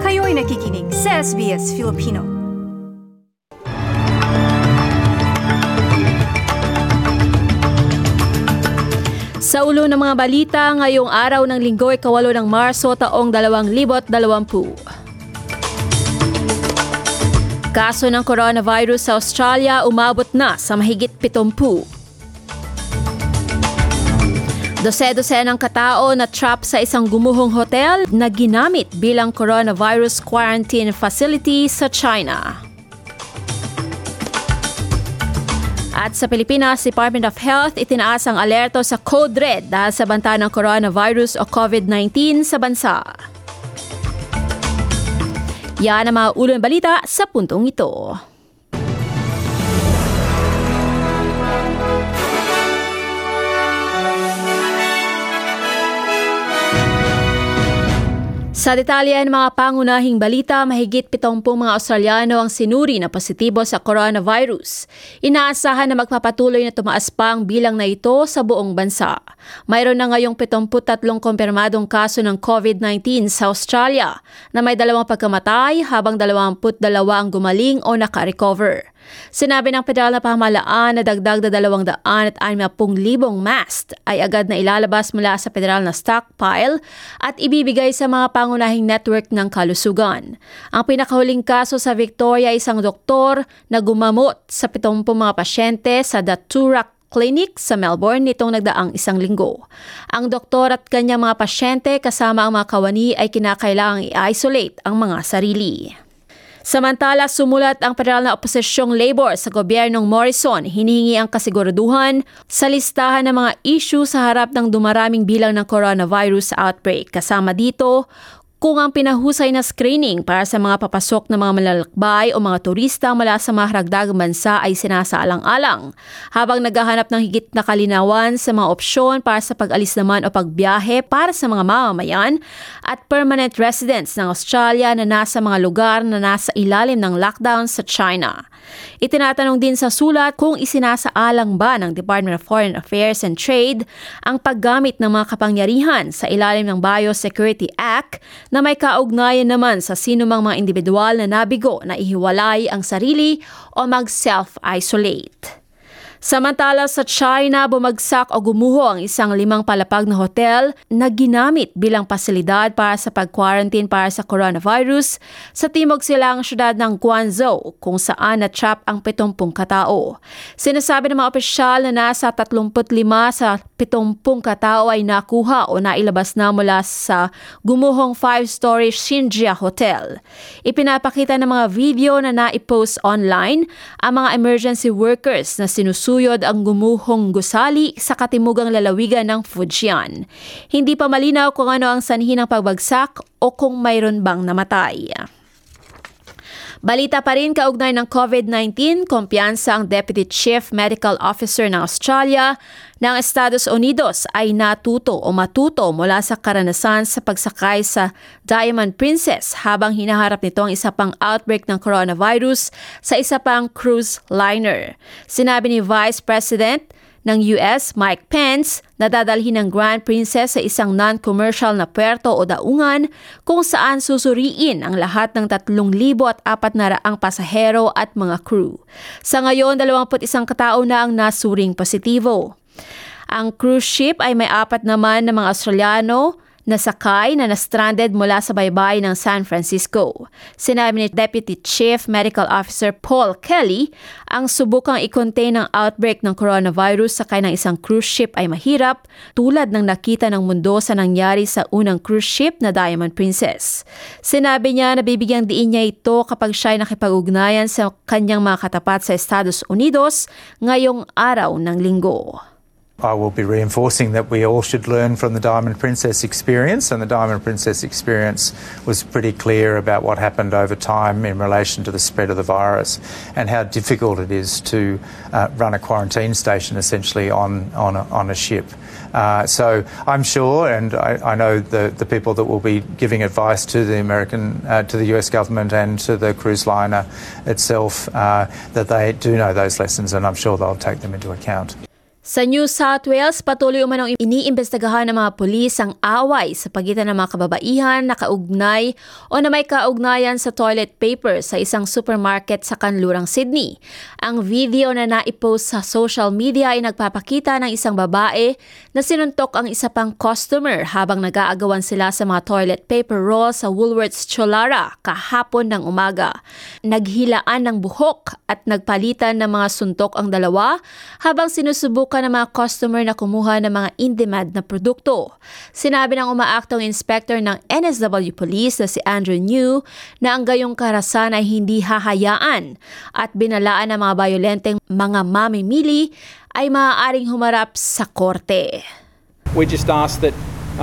Kayo'y nakikinig sa SBS Filipino. Sa ulo ng mga balita, ngayong araw ng Linggo, 8 ng Marso taong 2020. Kaso ng coronavirus sa Australia umabot na sa mahigit 70. Dose-dose ng katao na trap sa isang gumuhong hotel na ginamit bilang coronavirus quarantine facility sa China. At sa Pilipinas, Department of Health itinaas ang alerto sa Code Red dahil sa banta ng coronavirus o COVID-19 sa bansa. Yan ang mga ulo ng balita sa puntong ito. Sa detalye ng mga pangunahing balita, mahigit 70 mga Australiano ang sinuri na positibo sa coronavirus. Inaasahan na magpapatuloy na tumaas pa ang bilang na ito sa buong bansa. Mayroon na ngayong 73 kumpirmadong kaso ng COVID-19 sa Australia na may 2 pagkamatay habang 22 ang gumaling o naka-recover. Sinabi ng federal na pamahalaan na dagdag na 260,000 mask ay agad na ilalabas mula sa federal na stockpile at ibibigay sa mga pangunahing network ng kalusugan. Ang pinakahuling kaso sa Victoria ay isang doktor na gumamot sa 70 mga pasyente sa Daturak Clinic sa Melbourne nitong nagdaang 1 linggo. Ang doktor at kanyang mga pasyente kasama ang mga kawani ay kinakailangang i-isolate ang mga sarili. Samantala, sumulat ang federal na opozisyong Labor sa gobyernong Morrison, hinihingi ang kasiguraduhan sa listahan ng mga issue sa harap ng dumaraming bilang ng coronavirus outbreak. Kasama dito, kung ang pinahusay na screening para sa mga papasok na mga malalakbay o mga turista mula sa mga haragdagang bansa ay sinasaalang-alang, habang naghahanap ng higit na kalinawan sa mga opsyon para sa pag-alis naman o pagbiyahe para sa mga mamamayan at permanent residents ng Australia na nasa mga lugar na nasa ilalim ng lockdown sa China. Itinatanong din sa sulat kung isinasaalang ba ng Department of Foreign Affairs and Trade ang paggamit ng mga kapangyarihan sa ilalim ng Biosecurity Act na may kaugnayan naman sa sinumang mga individual na nabigo na ihiwalay ang sarili o mag-self-isolate. Samantala sa China, bumagsak o gumuho ang isang 5 palapag na hotel na ginamit bilang pasilidad para sa pag-quarantine para sa coronavirus sa timog silang syudad ng Guangzhou kung saan na-trap ang 70 katao. Sinasabi ng mga opisyal na nasa 35 sa 70 katao ay nakuha o nailabas na mula sa gumuhong 5-story Xinjia Hotel. Ipinapakita ng mga video na naipost online ang mga emergency workers na sinusuyod ang gumuhong gusali sa katimugang lalawigan ng Fujian. Hindi pa malinaw kung ano ang sanhi ng pagbagsak o kung mayroon bang namatay. Balita pa rin kaugnay ng COVID-19, kumpiyansa ang Deputy Chief Medical Officer ng Australia ng Estados Unidos ay natuto o matuto mula sa karanasan sa pagsakay sa Diamond Princess habang hinaharap nito ang isa pang outbreak ng coronavirus sa isa pang cruise liner. Sinabi ni Vice President ng US, Mike Pence, na dadalhin ng Grand Princess sa isang non-commercial na puerto o daungan kung saan susuriin ang lahat ng 3,400 pasahero at mga crew. Sa ngayon, 21 katao na ang nasuring positibo. Ang cruise ship ay may 4 naman na mga Australiano na sakay na na-stranded mula sa baybay ng San Francisco. Sinabi ni Deputy Chief Medical Officer Paul Kelly, ang subukang i-contain ang outbreak ng coronavirus sakay ng isang cruise ship ay mahirap, tulad ng nakita ng mundo sa nangyari sa unang cruise ship na Diamond Princess. Sinabi niya na bibigyang diin niya ito kapag siya ay nakipag-ugnayan sa kanyang mga katapat sa Estados Unidos ngayong araw ng Linggo. I will be reinforcing that we all should learn from the Diamond Princess experience, and the Diamond Princess experience was pretty clear about what happened over time in relation to the spread of the virus and how difficult it is to run a quarantine station essentially on a ship. So I'm sure, and I know the people that will be giving advice to the to the US government and to the cruise liner itself, that they do know those lessons, and I'm sure they'll take them into account. Sa New South Wales, patuloy umanong iniimbestigahan ng mga pulis ang away sa pagitan ng mga kababaihan na kaugnay o na may kaugnayan sa toilet paper sa isang supermarket sa kanlurang Sydney. Ang video na naipost sa social media ay nagpapakita ng isang babae na sinuntok ang isa pang customer habang nag-aagawan sila sa mga toilet paper roll sa Woolworths Cholara kahapon ng umaga. Naghilaan ng buhok at nagpalitan ng mga suntok ang dalawa habang sinusubukan ng mga customer na kumuha ng mga in-demand na produkto. Sinabi ng umaaktong inspector ng NSW Police na si Andrew New na ang gayong karahasan ay hindi hahayaan at binalaan ng mga bayolenteng mga mamimili ay maaaring humarap sa korte. We just ask that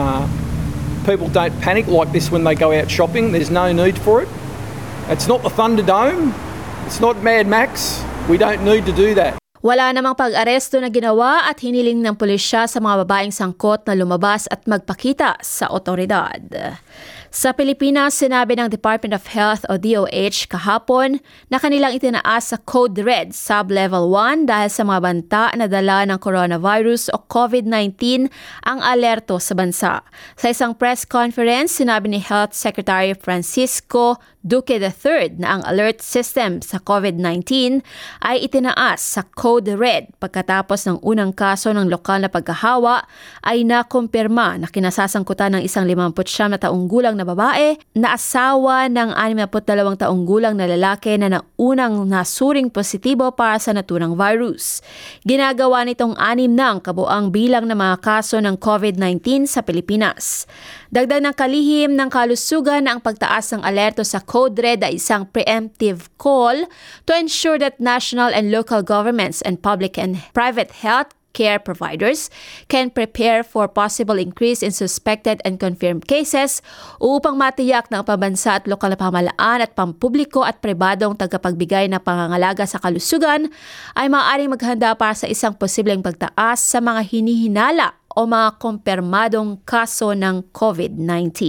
people don't panic like this when they go out shopping. There's no need for it. It's not the Thunderdome. It's not Mad Max. We don't need to do that. Wala namang pag-aresto na ginawa at hiniling ng pulisya sa mga babaeng sangkot na lumabas at magpakita sa otoridad. Sa Pilipinas, sinabi ng Department of Health o DOH kahapon na kanilang itinaas sa Code Red Sub-Level 1 dahil sa mga banta na dala ng coronavirus o COVID-19 ang alerto sa bansa. Sa isang press conference, sinabi ni Health Secretary Francisco Duque III na ang alert system sa COVID-19 ay itinaas sa Code Red pagkatapos ng unang kaso ng lokal na pagkahawa ay nakumpirma na kinasasangkutan ng isang 59 na taong gulang na babae na asawa ng 62 taong gulang na lalaki na naunang nasuring positibo para sa naturang virus. Ginagawa nitong 6 ng kabuang bilang ng mga kaso ng COVID-19 sa Pilipinas. Dagdag ng kalihim ng kalusugan na ang pagtaas ng alerto sa Code Red ay isang preemptive call to ensure that national and local governments and public and private health care providers can prepare for possible increase in suspected and confirmed cases upang matiyak ng pambansa at lokal na pamahalaan at pampubliko at pribadong tagapagbigay ng pangangalaga sa kalusugan ay maaaring maghanda para sa isang posibleng pagtaas sa mga hinihinala o mga kumpirmadong kaso ng COVID-19.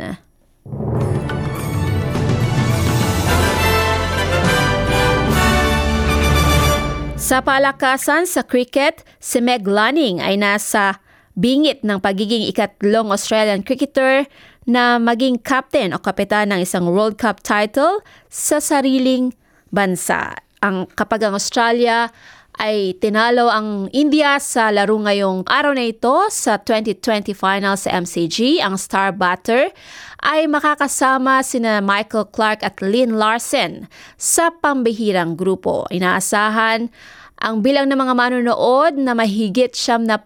Sa palakasan sa cricket, si Meg Lanning ay nasa bingit ng pagiging ikatlong Australian cricketer na maging captain o kapitan ng isang World Cup title sa sariling bansa. Kapag ang Australia ay tinalo ang India sa laro ngayong araw na ito sa 2020 final sa MCG, ang star batter ay makakasama sina Michael Clark at Lynn Larsen sa pambihirang grupo. Inaasahan ang bilang ng mga manonood na mahigit 70,000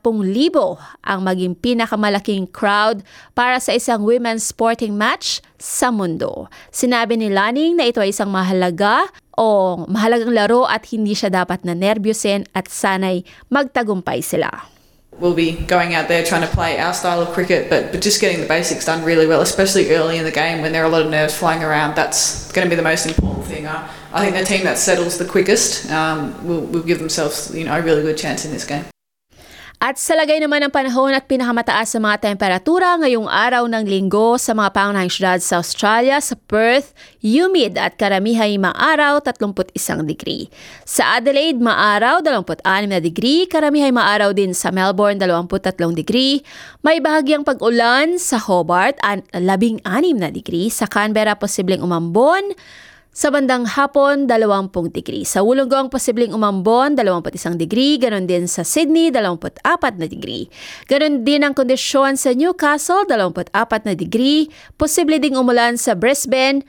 ang maging pinakamalaking crowd para sa isang women's sporting match sa mundo. Sinabi ni Lanning na ito ay isang mahalagang laro at hindi siya dapat na nervyusin at sanay magtagumpay sila. We'll be going out there trying to play our style of cricket, but just getting the basics done really well, especially early in the game when there are a lot of nerves flying around. That's going to be the most important thing. I think the team that settles the quickest will give themselves a really good chance in this game. At sa lagay naman ng panahon at pinakamataas sa mga temperatura ngayong araw ng linggo sa mga pangunahing syudad sa Australia, sa Perth, humid at karamihay maaraw 31 degree. Sa Adelaide, maaraw 26 na degree, karamihay maaraw din sa Melbourne 23 degree. May bahagyang pag-ulan sa Hobart at 16 na degree. Sa Canberra, posibleng umambon. Sa bandang hapon, 20 degree. Sa Wollongong, posibleng umambon, 21 degree. Ganon din sa Sydney, 24 na degree. Ganon din ang kondisyon sa Newcastle, 24 na degree. Posible ding umulan sa Brisbane,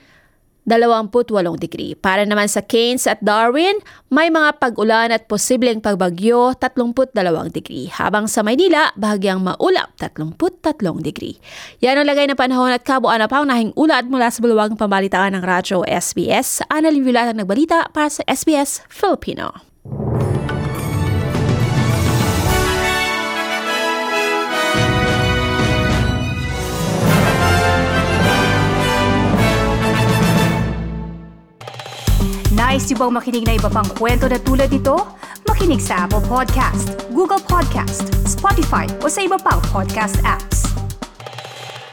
28 degree. Para naman sa Cairns at Darwin, may mga pag-ulan at posibleng pagbagyo, 32 degree. Habang sa Maynila, bahagyang maulap, 33 degree. Yan ang lagay ng panahon at kabuuan na paunahing ulat mula sa bulawang pambalitaan ng Radyo SBS. Annalyn Villar ang nagbalita para sa SBS Filipino. Nice yung bang makinig na iba pang kwento na tulad ito? Makinig sa Apple Podcast, Google Podcast, Spotify o sa iba pang podcast apps.